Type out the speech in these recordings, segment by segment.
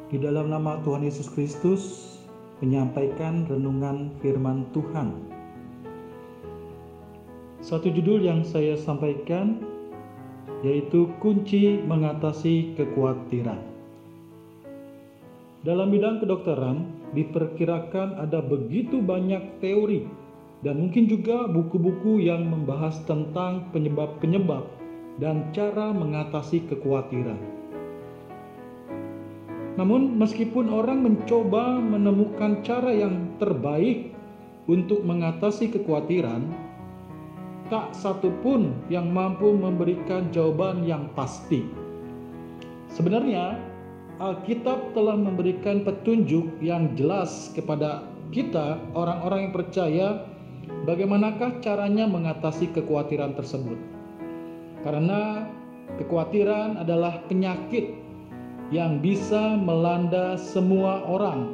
Di dalam nama Tuhan Yesus Kristus, menyampaikan renungan firman Tuhan. Satu judul yang saya sampaikan yaitu kunci mengatasi kekhawatiran. Dalam bidang kedokteran, diperkirakan ada begitu banyak teori dan mungkin juga buku-buku yang membahas tentang penyebab-penyebab dan cara mengatasi kekhawatiran. Namun meskipun orang mencoba menemukan cara yang terbaik untuk mengatasi kekhawatiran, tak satu pun yang mampu memberikan jawaban yang pasti. Sebenarnya, Alkitab telah memberikan petunjuk yang jelas kepada kita, orang-orang yang percaya, bagaimanakah caranya mengatasi kekhawatiran tersebut. Karena kekhawatiran adalah penyakit yang bisa melanda semua orang.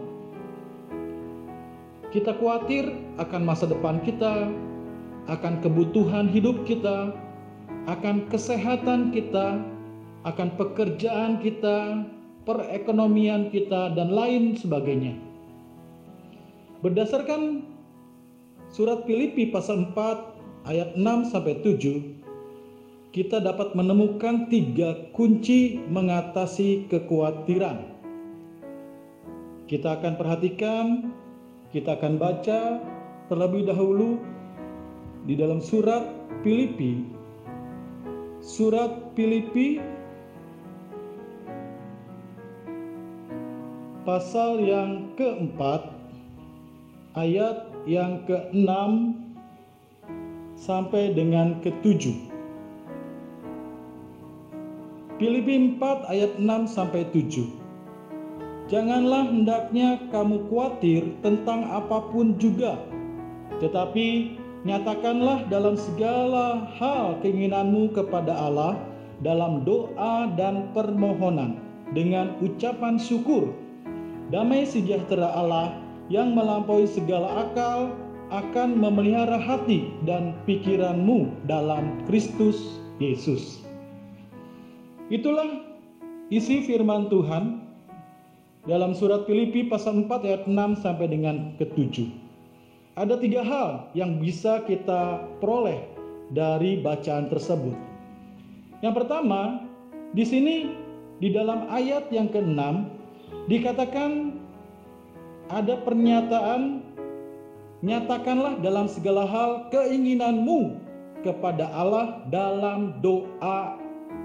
Kita khawatir akan masa depan kita, akan kebutuhan hidup kita, akan kesehatan kita, akan pekerjaan kita, perekonomian kita, dan lain sebagainya. Berdasarkan surat Filipi pasal 4 ayat 6-7, kita dapat menemukan 3 kunci mengatasi kekhawatiran. Kita akan perhatikan, kita akan baca terlebih dahulu di dalam surat Filipi. Surat Filipi pasal yang keempat, ayat yang ke-6 sampai dengan ke-7. Filipi 4 ayat 6-7. Janganlah hendaknya kamu khawatir tentang apapun juga, tetapi nyatakanlah dalam segala hal keinginanmu kepada Allah dalam doa dan permohonan dengan ucapan syukur. Damai sejahtera Allah yang melampaui segala akal akan memelihara hati dan pikiranmu dalam Kristus Yesus. Itulah isi firman Tuhan dalam surat Filipi pasal 4 ayat 6 sampai dengan ke-7. Ada 3 hal yang bisa kita peroleh dari bacaan tersebut. Yang pertama, di sini di dalam ayat yang ke-6 dikatakan ada pernyataan, nyatakanlah dalam segala hal keinginanmu kepada Allah dalam doa.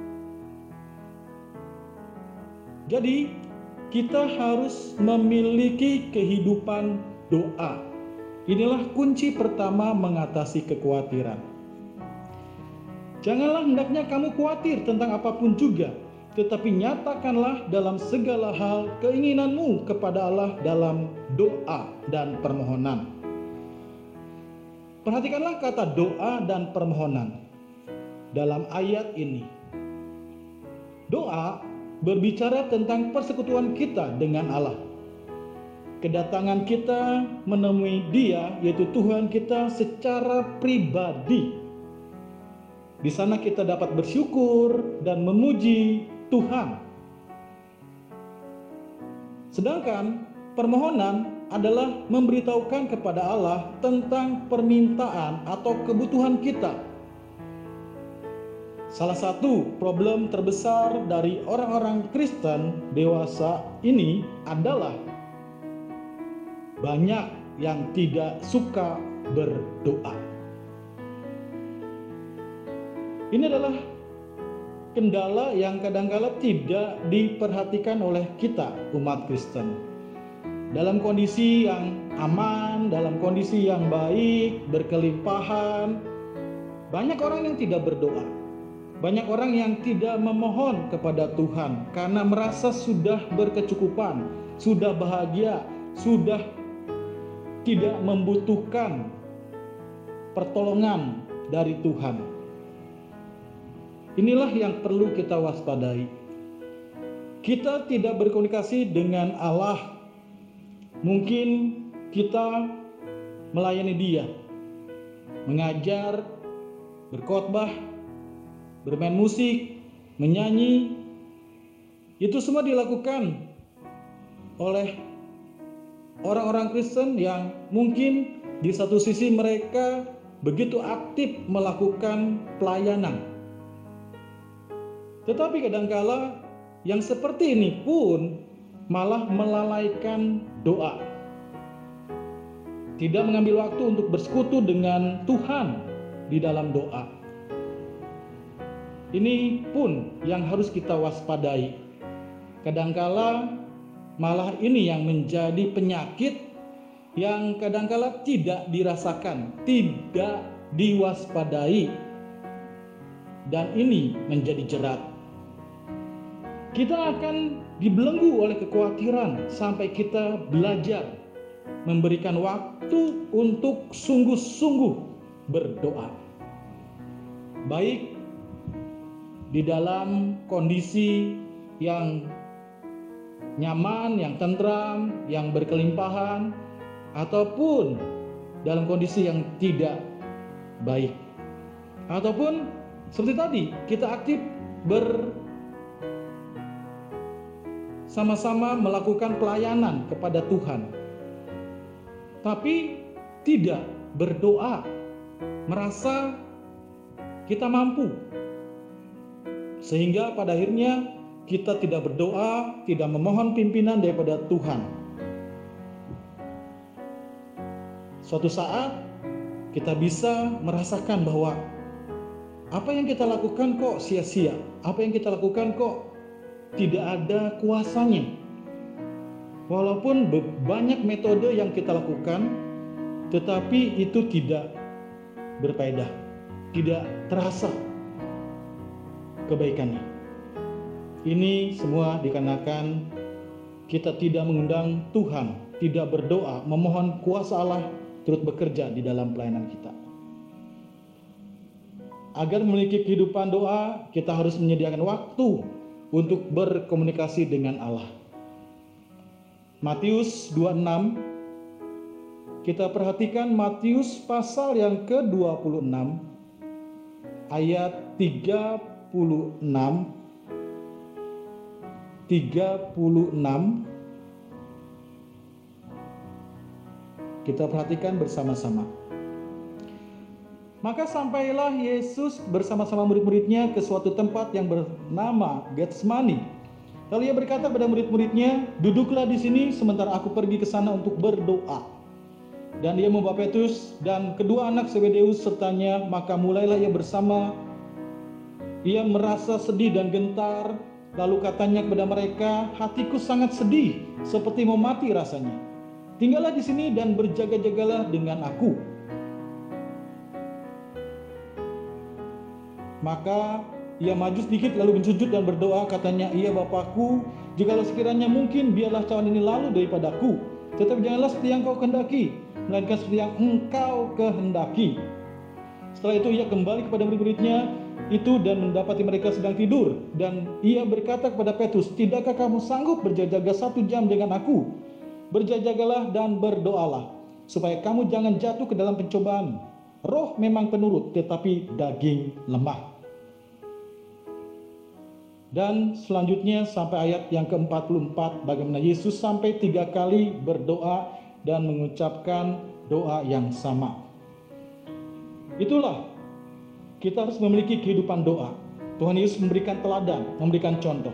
Jadi, kita harus memiliki kehidupan doa. Inilah kunci pertama mengatasi kekhawatiran. Janganlah hendaknya kamu khawatir tentang apapun juga, tetapi nyatakanlah dalam segala hal keinginanmu kepada Allah dalam doa dan permohonan. Perhatikanlah kata doa dan permohonan dalam ayat ini. Doa berbicara tentang persekutuan kita dengan Allah. Kedatangan kita menemui Dia, yaitu Tuhan kita secara pribadi. Di sana kita dapat bersyukur dan memuji Tuhan. Sedangkan permohonan adalah memberitahukan kepada Allah tentang permintaan atau kebutuhan kita. Salah satu problem terbesar dari orang-orang Kristen dewasa ini adalah banyak yang tidak suka berdoa. Ini adalah kendala yang kadang-kala tidak diperhatikan oleh kita, umat Kristen. Dalam kondisi yang aman, dalam kondisi yang baik, berkelimpahan, banyak orang yang tidak berdoa. Banyak orang yang tidak memohon kepada Tuhan karena merasa sudah berkecukupan, sudah bahagia, sudah tidak membutuhkan pertolongan dari Tuhan. Inilah yang perlu kita waspadai. Kita tidak berkomunikasi dengan Allah. Mungkin kita melayani Dia, mengajar, berkhotbah, bermain musik, menyanyi, itu semua dilakukan oleh orang-orang Kristen yang mungkin di satu sisi mereka begitu aktif melakukan pelayanan. Tetapi kadangkala yang seperti ini pun malah melalaikan doa. Tidak mengambil waktu untuk bersekutu dengan Tuhan di dalam doa. Ini pun yang harus kita waspadai. Kadangkala malah ini yang menjadi penyakit yang kadangkala tidak dirasakan, tidak diwaspadai, dan ini menjadi jerat. Kita akan dibelenggu oleh kekhawatiran sampai kita belajar memberikan waktu untuk sungguh-sungguh berdoa. Baik di dalam kondisi yang nyaman, yang tentram, yang berkelimpahan, ataupun dalam kondisi yang tidak baik. Ataupun seperti tadi, kita aktif bersama-sama melakukan pelayanan kepada Tuhan, tapi tidak berdoa, merasa kita mampu, sehingga pada akhirnya kita tidak berdoa, tidak memohon pimpinan daripada Tuhan. Suatu saat kita bisa merasakan bahwa apa yang kita lakukan kok sia-sia, apa yang kita lakukan kok tidak ada kuasanya. Walaupun banyak metode yang kita lakukan, tetapi itu tidak berfaedah, tidak terasa kebaikannya. Ini semua dikarenakan kita tidak mengundang Tuhan, tidak berdoa, memohon kuasa Allah turut bekerja di dalam pelayanan kita. Agar memiliki kehidupan doa, kita harus menyediakan waktu untuk berkomunikasi dengan Allah. Matius 26, kita perhatikan Matius pasal yang ke-26 ayat 36. Kita perhatikan bersama-sama. Maka sampailah Yesus bersama-sama murid-muridnya ke suatu tempat yang bernama Getsemani. Lalu ia berkata kepada murid-muridnya, "Duduklah di sini sementara aku pergi ke sana untuk berdoa." Dan ia membawa Petrus dan kedua anak Zebedeus sertanya, maka mulailah ia bersama. Ia merasa sedih dan gentar. Lalu katanya kepada mereka, "Hatiku sangat sedih, seperti mau mati rasanya. Tinggallah di sini dan berjaga-jagalah dengan aku." Maka ia maju sedikit lalu bersujud dan berdoa, katanya, "Iya Bapakku, jikalau sekiranya mungkin, biarlah cawan ini lalu daripadaku. Tetapi janganlah seperti yang kau kehendaki, melainkan seperti yang engkau kehendaki." Setelah itu ia kembali kepada murid-muridnya itu dan mendapati mereka sedang tidur. Dan ia berkata kepada Petrus, "Tidakkah kamu sanggup berjaga-jaga 1 jam dengan aku? Berjaga-jagalah dan berdoalah, supaya kamu jangan jatuh ke dalam pencobaan. Roh memang penurut, tetapi daging lemah." Dan selanjutnya sampai ayat yang ke-44, bagaimana Yesus sampai 3 kali berdoa dan mengucapkan doa yang sama. Itulah, kita harus memiliki kehidupan doa. Tuhan Yesus memberikan teladan, memberikan contoh.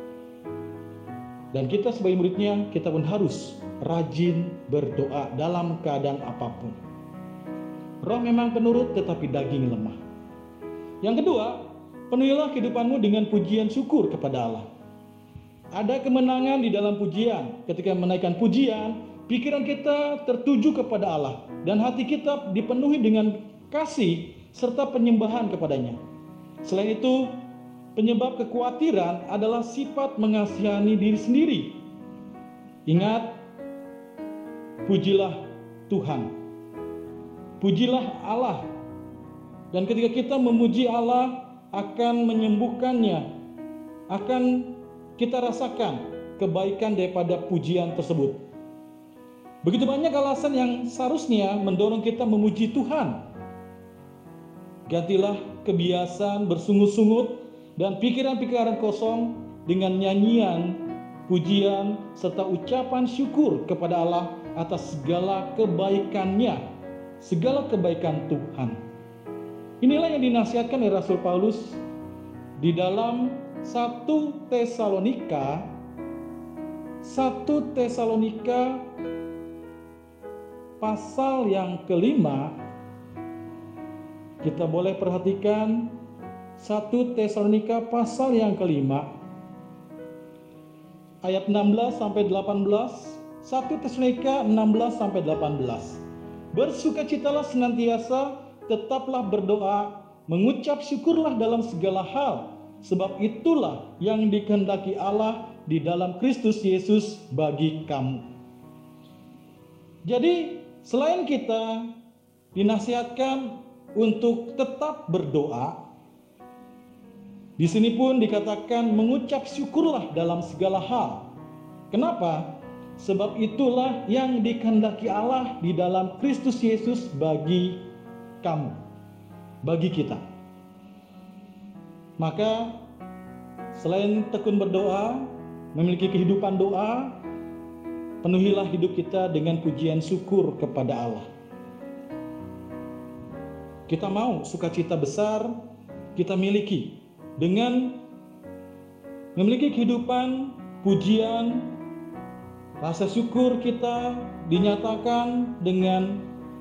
Dan kita sebagai muridnya, kita pun harus rajin berdoa dalam keadaan apapun. Roh memang penurut, tetapi daging lemah. Yang kedua, penuhilah kehidupanmu dengan pujian syukur kepada Allah. Ada kemenangan di dalam pujian. Ketika menaikkan pujian, pikiran kita tertuju kepada Allah, dan hati kita dipenuhi dengan kasih serta penyembahan kepadanya. Selain itu, penyebab kekhawatiran adalah sifat mengasihani diri sendiri. Ingat, pujilah Tuhan, pujilah Allah. Dan ketika kita memuji Allah, akan menyembuhkannya, akan kita rasakan kebaikan daripada pujian tersebut. Begitu banyak alasan yang seharusnya mendorong kita memuji Tuhan. Gantilah kebiasaan bersungut-sungut dan pikiran-pikiran kosong dengan nyanyian pujian, serta ucapan syukur kepada Allah atas segala kebaikan-Nya, segala kebaikan Tuhan. Inilah yang dinasihatkan oleh Rasul Paulus di dalam 1 Tesalonika pasal yang kelima. Kita boleh perhatikan 1 Tesalonika pasal yang kelima ayat 16 sampai 18. 1 Tesalonika 16 sampai 18. Bersukacitalah senantiasa, tetaplah berdoa, mengucap syukurlah dalam segala hal, sebab itulah yang dikehendaki Allah di dalam Kristus Yesus bagi kamu. Jadi, selain kita dinasihatkan untuk tetap berdoa, di sini pun dikatakan mengucap syukurlah dalam segala hal. Kenapa? Sebab itulah yang dikehendaki Allah di dalam Kristus Yesus bagi kamu, bagi kita. Maka selain tekun berdoa, memiliki kehidupan doa, penuhilah hidup kita dengan pujian syukur kepada Allah. Kita mau sukacita besar kita miliki dengan memiliki kehidupan pujian, rasa syukur kita dinyatakan dengan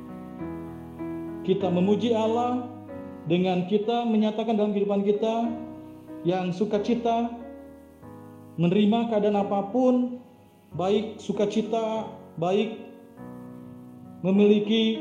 kita memuji Allah, dengan kita menyatakan dalam kehidupan kita yang sukacita, menerima keadaan apapun, baik sukacita, baik memiliki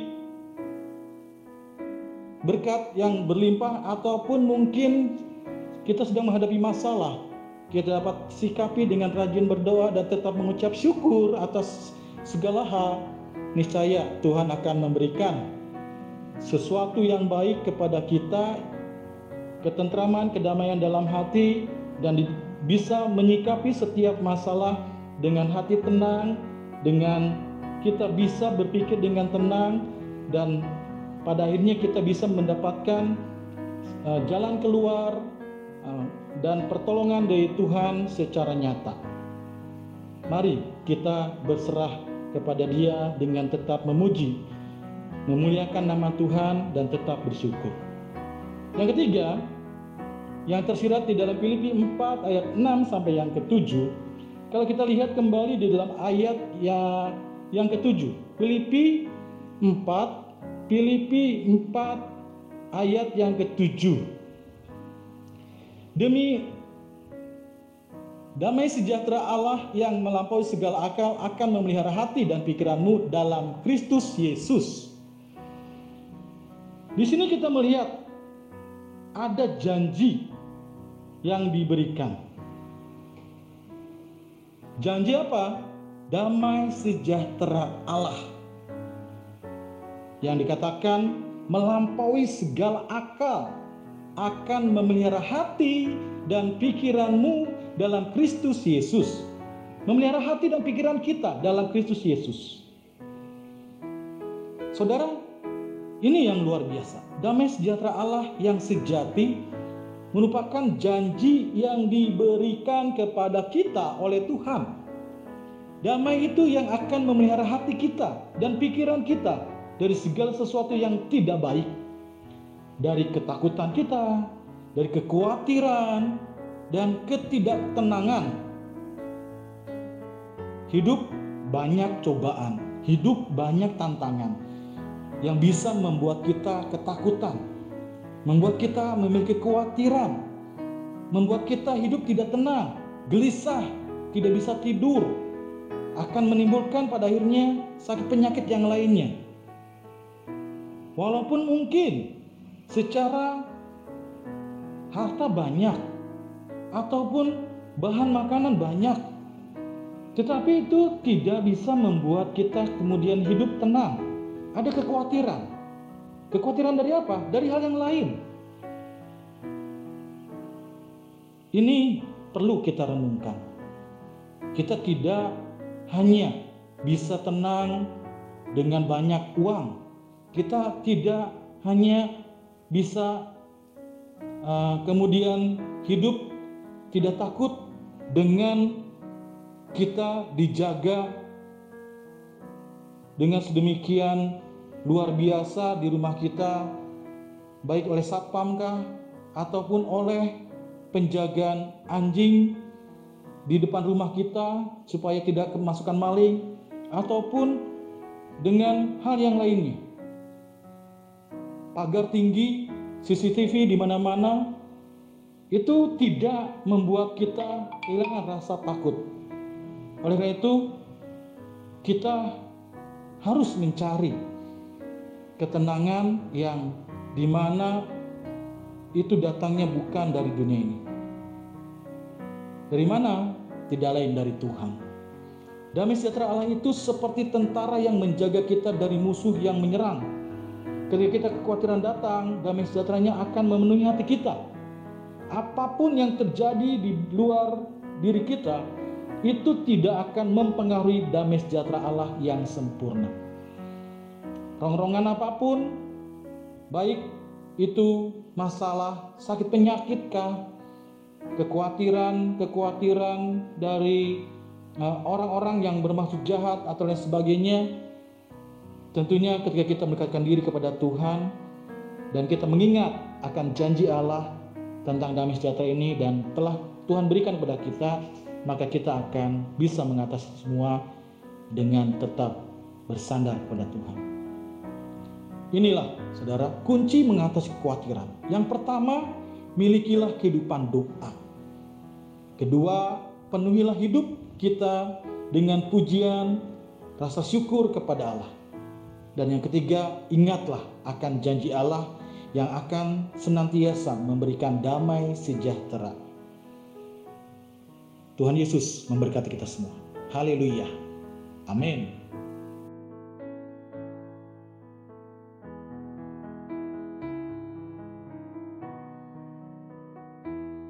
berkat yang berlimpah, ataupun mungkin kita sedang menghadapi masalah, kita dapat sikapi dengan rajin berdoa dan tetap mengucap syukur atas segala hal. Niscaya Tuhan akan memberikan sesuatu yang baik kepada kita, ketentraman, kedamaian dalam hati, dan bisa menyikapi setiap masalah dengan hati tenang, dengan kita bisa berpikir dengan tenang, dan pada akhirnya kita bisa mendapatkan jalan keluar dan pertolongan dari Tuhan secara nyata. Mari kita berserah kepada Dia dengan tetap memuji, memuliakan nama Tuhan, dan tetap bersyukur. Yang ketiga, yang tersirat di dalam Filipi 4 ayat 6 sampai yang ke-7. Kalau kita lihat kembali di dalam ayat yang ke-7, Filipi 4 ayat yang ke-7. Demi damai sejahtera Allah yang melampaui segala akal akan memelihara hati dan pikiranmu dalam Kristus Yesus. Di sini kita melihat ada janji yang diberikan. Janji apa? Damai sejahtera Allah yang dikatakan melampaui segala akal akan memelihara hati dan pikiranmu dalam Kristus Yesus. Memelihara hati dan pikiran kita dalam Kristus Yesus. Saudara, ini yang luar biasa. Damai sejahtera Allah yang sejati merupakan janji yang diberikan kepada kita oleh Tuhan. Damai itu yang akan memelihara hati kita dan pikiran kita dari segala sesuatu yang tidak baik. Dari ketakutan kita, dari kekhawatiran, dan ketidaktenangan. Hidup banyak cobaan, hidup banyak tantangan yang bisa membuat kita ketakutan, membuat kita memiliki kekhawatiran, membuat kita hidup tidak tenang, gelisah, tidak bisa tidur, akan menimbulkan pada akhirnya sakit penyakit yang lainnya. Walaupun mungkin secara harta banyak ataupun bahan makanan banyak, tetapi itu tidak bisa membuat kita kemudian hidup tenang. Ada kekhawatiran. Kekhawatiran dari apa? Dari hal yang lain. Ini perlu kita renungkan. Kita tidak hanya bisa tenang dengan banyak uang. Kita tidak hanya bisa kemudian hidup tidak takut dengan kita dijaga dengan sedemikian luar biasa di rumah kita, baik oleh satpam kah, ataupun oleh penjagaan anjing di depan rumah kita supaya tidak kemasukan maling, ataupun dengan hal yang lainnya. Pagar tinggi, CCTV di mana-mana, itu tidak membuat kita kehilangan rasa takut. Oleh karena itu, kita harus mencari ketenangan yang dimana itu datangnya bukan dari dunia ini. Dari mana? Tidak lain dari Tuhan. Damai sejahtera Allah itu seperti tentara yang menjaga kita dari musuh yang menyerang. Ketika kita kekhawatiran datang, damai sejahteranya akan memenuhi hati kita. Apapun yang terjadi di luar diri kita, itu tidak akan mempengaruhi damai sejahtera Allah yang sempurna. Rongrongan apapun, baik itu masalah sakit penyakit kah, kekhawatiran dari orang-orang yang bermaksud jahat atau lain sebagainya, tentunya ketika kita mendekatkan diri kepada Tuhan dan kita mengingat akan janji Allah tentang damai sejahtera ini dan telah Tuhan berikan kepada kita, maka kita akan bisa mengatasi semua dengan tetap bersandar kepada Tuhan. Inilah saudara kunci mengatasi kekhawatiran. Yang pertama, milikilah kehidupan doa. Kedua, penuhilah hidup kita dengan pujian, rasa syukur kepada Allah. Dan yang ketiga, ingatlah akan janji Allah yang akan senantiasa memberikan damai sejahtera. Tuhan Yesus memberkati kita semua. Haleluya. Amin.